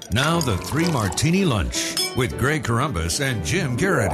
Now the Three Martini Lunch with Greg Corombos and Jim Garrity.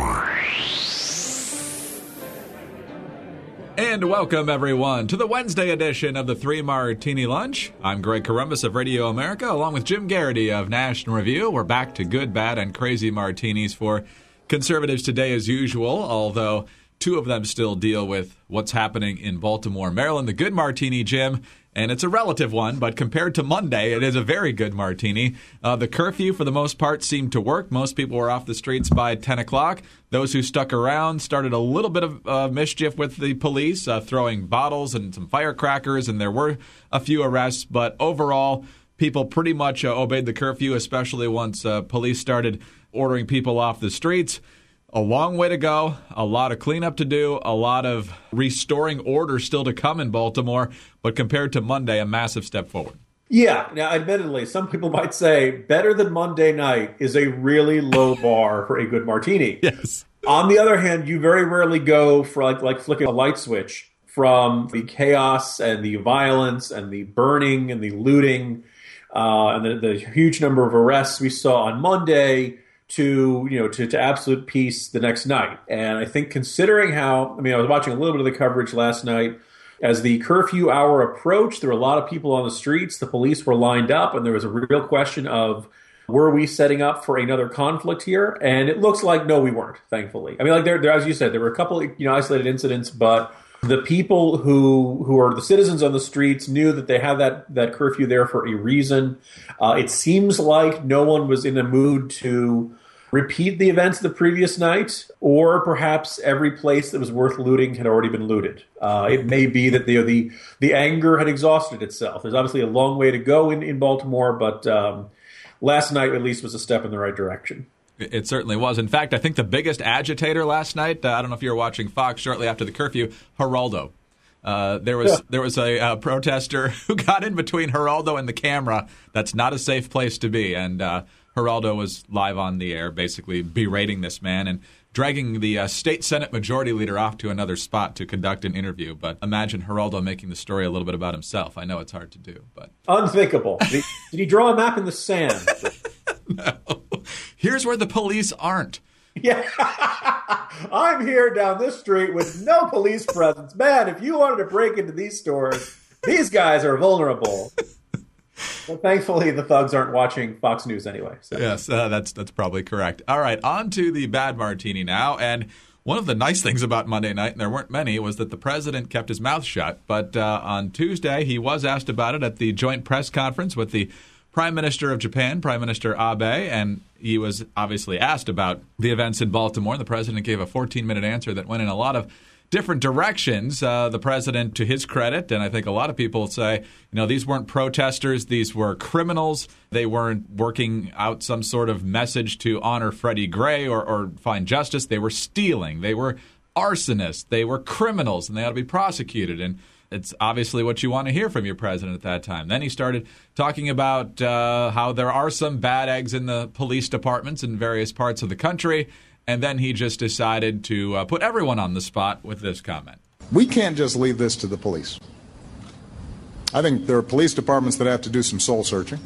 And welcome, everyone, to the Wednesday edition of the Three Martini Lunch. I'm Greg Corombos of Radio America, along with Jim Garrity of National Review. We're back to good, bad, and crazy martinis for conservatives today as usual, although two of them still deal with what's happening in Baltimore, Maryland. The good martini, Jim, and it's a relative one, but compared to Monday, it is a very good martini. The curfew, for the most part, seemed to work. Most people were off the streets by 10 o'clock. Those who stuck around started a little bit of mischief with the police, throwing bottles and some firecrackers, and there were a few arrests. But overall, people pretty much obeyed the curfew, especially once police started ordering people off the streets. A long way to go, a lot of cleanup to do, a lot of restoring order still to come in Baltimore, but compared to Monday, a massive step forward. Yeah. Now, admittedly, some people might say better than Monday night is a really low bar for a good martini. Yes. On the other hand, you very rarely go for like flicking a light switch from the chaos and the violence and the burning and the looting and the huge number of arrests we saw on Monday to absolute peace the next night. And I think considering I was watching a little bit of the coverage last night. As the curfew hour approached, there were a lot of people on the streets. The police were lined up, and there was a real question of, were we setting up for another conflict here? And it looks like, no, we weren't, thankfully. I mean, like there, as you said, there were a couple isolated incidents, but the people who are the citizens on the streets knew that they had that curfew there for a reason. It seems like no one was in a mood to repeat the events of the previous night, or perhaps every place that was worth looting had already been looted. It may be that the anger had exhausted itself. There's obviously a long way to go in Baltimore, but last night at least was a step in the right direction. It certainly was. In fact, I think the biggest agitator last night, I don't know if you were watching Fox shortly after the curfew, Geraldo. There was a protester who got in between Geraldo and the camera. That's not a safe place to be. And Geraldo was live on the air, basically berating this man and dragging the state Senate majority leader off to another spot to conduct an interview. But imagine Geraldo making the story a little bit about himself. I know it's hard to do, but unthinkable. Did he draw a map in the sand? No. Here's where the police aren't. Yeah. I'm here down this street with no police presence. Man, if you wanted to break into these stores, these guys are vulnerable. Well, thankfully, the thugs aren't watching Fox News anyway. So. Yes, that's probably correct. All right, on to the bad martini now. And one of the nice things about Monday night, and there weren't many, was that the president kept his mouth shut. But on Tuesday, he was asked about it at the joint press conference with the Prime Minister of Japan, Prime Minister Abe, and he was obviously asked about the events in Baltimore. The president gave a 14-minute answer that went in a lot of different directions. The president, to his credit, and I think a lot of people say, these weren't protesters, these were criminals. They weren't working out some sort of message to honor Freddie Gray or find justice. They were stealing. They were arsonists. They were criminals, and they ought to be prosecuted. And it's obviously what you want to hear from your president at that time. Then he started talking about how there are some bad eggs in the police departments in various parts of the country. And then he just decided to put everyone on the spot with this comment. We can't just leave this to the police. I think there are police departments that have to do some soul searching.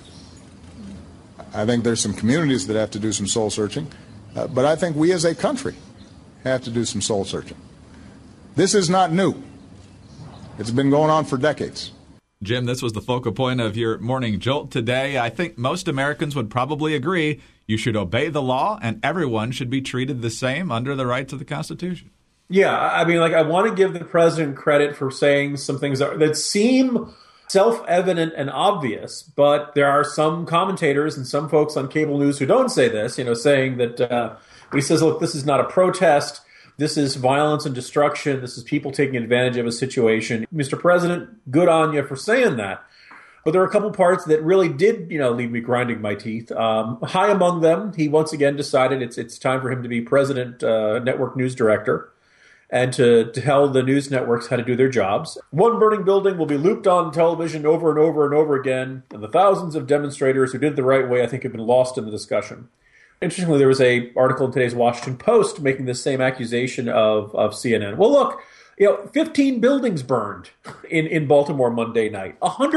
I think there's some communities that have to do some soul searching. But I think we as a country have to do some soul searching. This is not new. It's been going on for decades. Jim, this was the focal point of your morning jolt today. I think most Americans would probably agree you should obey the law and everyone should be treated the same under the rights of the Constitution. Yeah, I mean, I want to give the president credit for saying some things that seem self-evident and obvious, but there are some commentators and some folks on cable news who don't say this, saying that he says, look, this is not a protest. This is violence and destruction. This is people taking advantage of a situation. Mr. President, good on you for saying that. But there are a couple parts that really did, leave me grinding my teeth. High among them, he once again decided it's time for him to be president, network news director, and to tell the news networks how to do their jobs. One burning building will be looped on television over and over and over again, and the thousands of demonstrators who did it the right way, I think, have been lost in the discussion. Interestingly, there was an article in today's Washington Post making the same accusation of CNN. Well, look, 15 buildings burned in Baltimore Monday night,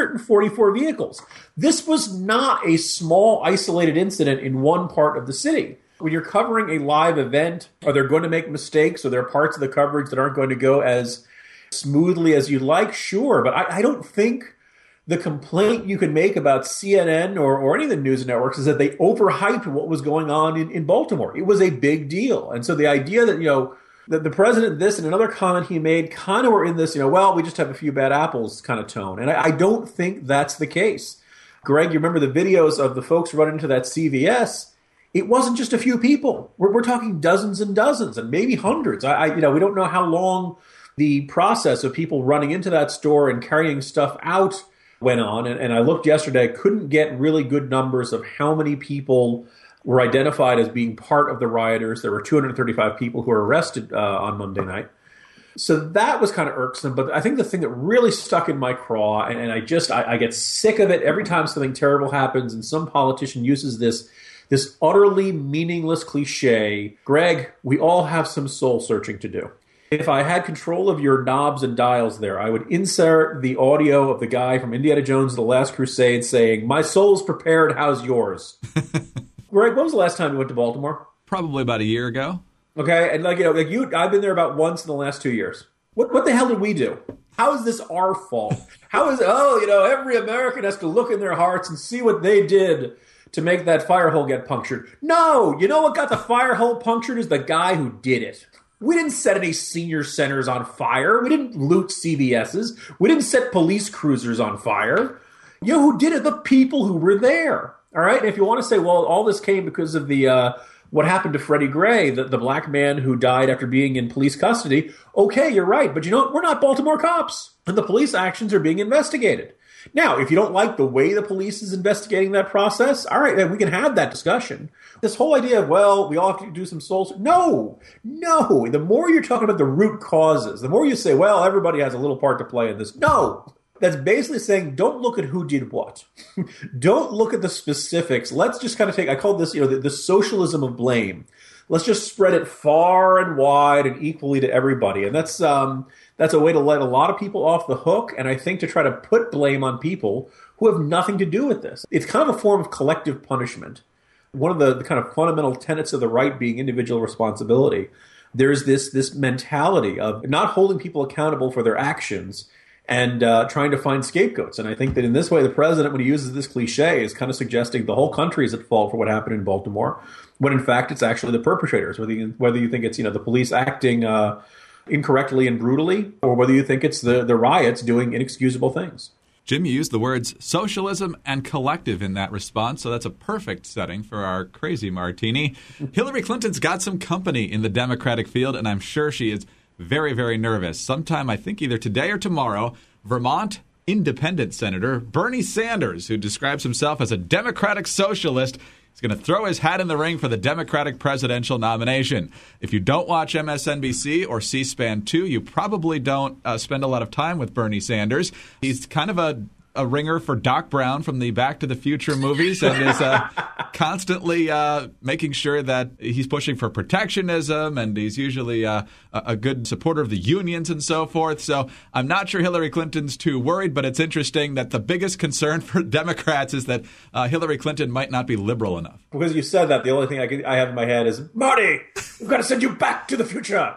144 vehicles. This was not a small, isolated incident in one part of the city. When you're covering a live event, are they going to make mistakes? Are there parts of the coverage that aren't going to go as smoothly as you'd like? Sure, but I don't think the complaint you can make about CNN or any of the news networks is that they overhyped what was going on in Baltimore. It was a big deal. And so the idea that, that the president, this and another comment he made kind of were in this, well, we just have a few bad apples kind of tone. And I don't think that's the case. Greg, you remember the videos of the folks running into that CVS? It wasn't just a few people. We're talking dozens and dozens and maybe hundreds. We don't know how long the process of people running into that store and carrying stuff out went on. And I looked yesterday, couldn't get really good numbers of how many people were identified as being part of the rioters. There were 235 people who were arrested on Monday night. So that was kind of irksome. But I think the thing that really stuck in my craw, and I get sick of it every time something terrible happens and some politician uses this utterly meaningless cliche. Greg, we all have some soul searching to do. If I had control of your knobs and dials there, I would insert the audio of the guy from Indiana Jones: The Last Crusade saying, "My soul's prepared, how's yours?" Greg, when was the last time you went to Baltimore? Probably about a year ago. Okay, and I've been there about once in the last 2 years. What the hell did we do? How is this our fault? How is every American has to look in their hearts and see what they did to make that fire hole get punctured? No, you know what got the fire hole punctured is the guy who did it. We didn't set any senior centers on fire. We didn't loot CVS's. We didn't set police cruisers on fire. You know who did it? The people who were there. All right? And if you want to say, well, all this came because of the what happened to Freddie Gray, the black man who died after being in police custody, okay, you're right. But you know what? We're not Baltimore cops. And the police actions are being investigated. Now, if you don't like the way the police is investigating that process, all right, we can have that discussion. This whole idea of, well, we all have to do some soul. No. The more you're talking about the root causes, the more you say, well, everybody has a little part to play in this. No. That's basically saying, don't look at who did what. Don't look at the specifics. Let's just kind of I call this, the socialism of blame. Let's just spread it far and wide and equally to everybody. And that's a way to let a lot of people off the hook, and I think to try to put blame on people who have nothing to do with this. It's kind of a form of collective punishment. One of the kind of fundamental tenets of the right being individual responsibility. There's this mentality of not holding people accountable for their actions and trying to find scapegoats. And I think that in this way, the president, when he uses this cliche, is kind of suggesting the whole country is at fault for what happened in Baltimore, when in fact it's actually the perpetrators, whether you think it's the police acting incorrectly and brutally, or whether you think it's the riots doing inexcusable things. Jim, you used the words socialism and collective in that response, so that's a perfect setting for our crazy martini. Hillary Clinton's got some company in the Democratic field, and I'm sure she is very, very nervous. Sometime, I think either today or tomorrow, Vermont independent Senator Bernie Sanders, who describes himself as a Democratic socialist, is going to throw his hat in the ring for the Democratic presidential nomination. If you don't watch MSNBC or C-SPAN 2, you probably don't spend a lot of time with Bernie Sanders. He's kind of a ringer for Doc Brown from the Back to the Future movies and is constantly making sure that he's pushing for protectionism, and he's usually a good supporter of the unions and so forth. So I'm not sure Hillary Clinton's too worried, but it's interesting that the biggest concern for Democrats is that Hillary Clinton might not be liberal enough. Because you said that, the only thing I have in my head is, Marty, we've got to send you back to the future.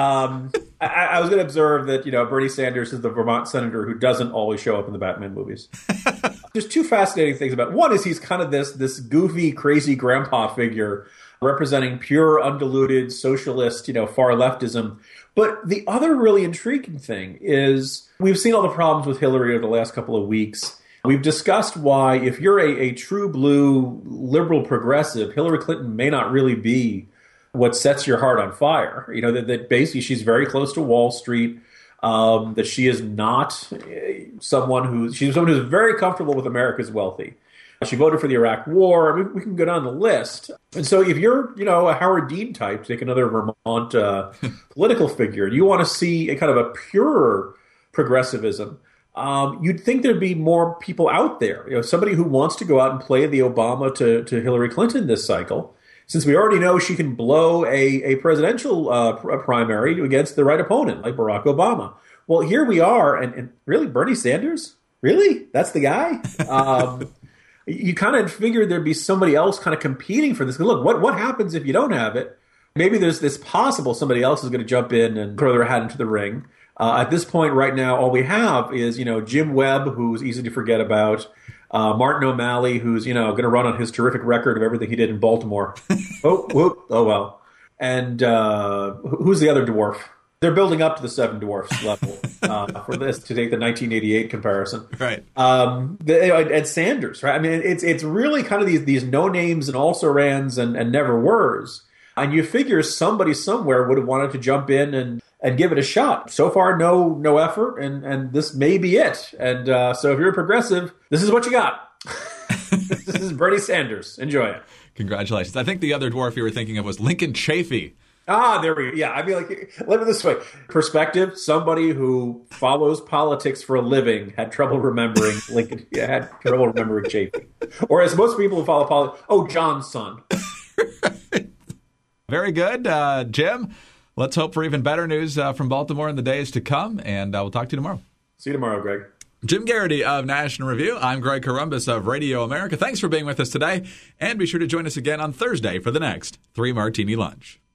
I was going to observe that, Bernie Sanders is the Vermont senator who doesn't always show up in the Batman movies. There's two fascinating things about it. One is he's kind of this goofy, crazy grandpa figure representing pure, undiluted socialist, far leftism. But the other really intriguing thing is we've seen all the problems with Hillary over the last couple of weeks. We've discussed why, if you're a true blue liberal progressive, Hillary Clinton may not really be what sets your heart on fire. That basically she's very close to Wall Street, that she is not someone who's very comfortable with America's wealthy. She voted for the Iraq War. I mean, we can go down the list. And so if you're, a Howard Dean type, take another Vermont political figure, you want to see a kind of a pure progressivism, you'd think there'd be more people out there. Somebody who wants to go out and play the Obama to Hillary Clinton this cycle. since we already know she can blow a presidential primary against the right opponent, like Barack Obama. Well, here we are, and really, Bernie Sanders? Really? That's the guy? You kind of figured there'd be somebody else kind of competing for this. Look, what happens if you don't have it? Maybe there's this possible somebody else is going to jump in and throw their hat into the ring. At this point right now, all we have is, Jim Webb, who's easy to forget about, Martin O'Malley, who's, going to run on his terrific record of everything he did in Baltimore. Oh well. And who's the other dwarf? They're building up to the Seven Dwarfs level for this, to take the 1988 comparison. Right. And Sanders, right? I mean, it's really kind of these no names and also-rans and never weres. And you figure somebody somewhere would have wanted to jump in and give it a shot. So far, no effort, and this may be it. And so if you're a progressive, this is what you got. This is Bernie Sanders. Enjoy it. Congratulations. I think the other dwarf you were thinking of was Lincoln Chafee. There we go. Yeah, I mean, let me this way. Perspective, somebody who follows politics for a living had trouble remembering Lincoln, had trouble remembering Chafee. Or as most people who follow politics, John's son. Very good. Jim, let's hope for even better news from Baltimore in the days to come, and we'll talk to you tomorrow. See you tomorrow, Greg. Jim Garrity of National Review. I'm Greg Corombos of Radio America. Thanks for being with us today, and be sure to join us again on Thursday for the next 3 Martini Lunch.